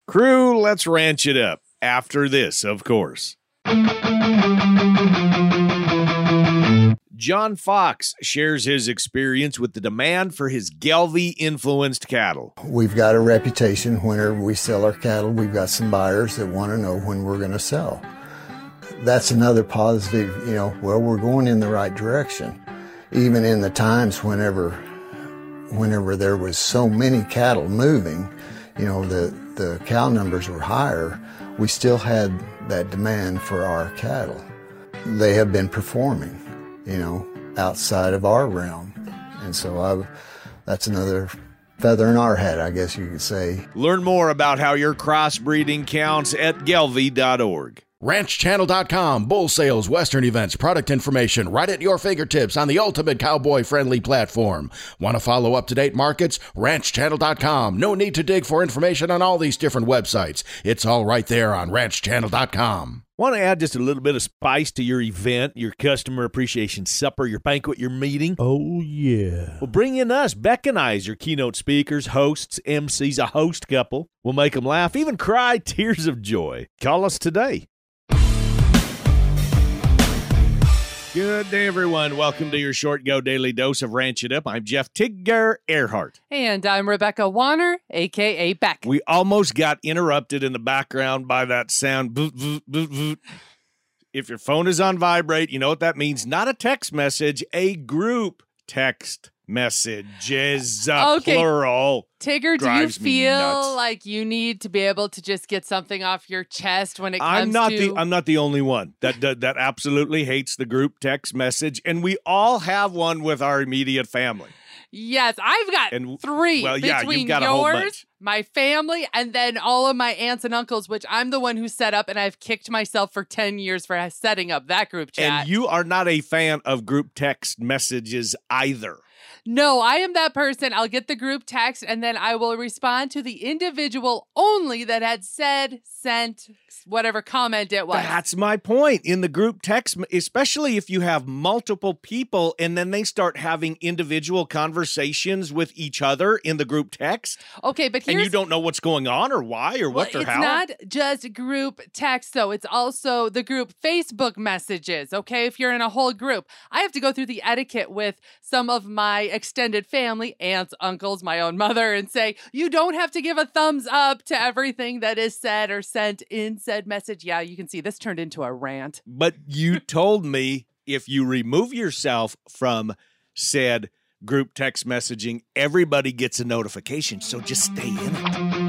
Crew, let's ranch it up. After this, of course. John Fox shares his experience with the demand for his Gelbvieh-influenced cattle. We've got a reputation whenever we sell our cattle. We've got some buyers that want to know when we're going to sell. That's another positive, we're going in the right direction. Even in the times whenever there was so many cattle moving, the cow numbers were higher, we still had that demand for our cattle. They have been performing, outside of our realm. And so that's another feather in our hat, I guess you could say. Learn more about how your crossbreeding counts at Gelbvieh.org. RanchChannel.com, bull sales, western events, product information right at your fingertips on the ultimate cowboy-friendly platform. Want to follow up-to-date markets? RanchChannel.com. No need to dig for information on all these different websites. It's all right there on RanchChannel.com. Want to add just a little bit of spice to your event, your customer appreciation supper, your banquet, your meeting? Oh, yeah. Well, bring in us, Beck and I, as your keynote speakers, hosts, MCs, a host couple. We'll make them laugh, even cry tears of joy. Call us today. Good day, everyone. Welcome to your Short Go Daily Dose of Ranch It Up. I'm Jeff Tigger Earhart. And I'm Rebecca Warner, a.k.a. Beck. We almost got interrupted in the background by that sound. Boot, boot, boot, boot. If your phone is on vibrate, you know what that means. Not a text message, a group text messages, plural. Tigger, do you feel like you need to be able to just get something off your chest when it comes I'm not the only one that absolutely hates the group text message, and we all have one with our immediate family. Yes, I've got three between yours, my family, and then all of my aunts and uncles, which I'm the one who set up, and I've kicked myself for 10 years for setting up that group chat. And you are not a fan of group text messages either. No, I am that person. I'll get the group text, and then I will respond to the individual only that had said, sent, whatever comment it was. That's my point. In the group text, especially if you have multiple people and then they start having individual conversations with each other in the group text. Okay, but and you don't know what's going on or why or what or how. It's not just group text, though. It's also the group Facebook messages, okay? If you're in a whole group, I have to go through the etiquette with some of my extended family, aunts, uncles, my own mother, and say, you don't have to give a thumbs up to everything that is said or sent in said message. Yeah, you can see this turned into a rant. But you told me if you remove yourself from said group text messaging, everybody gets a notification. So just stay in it.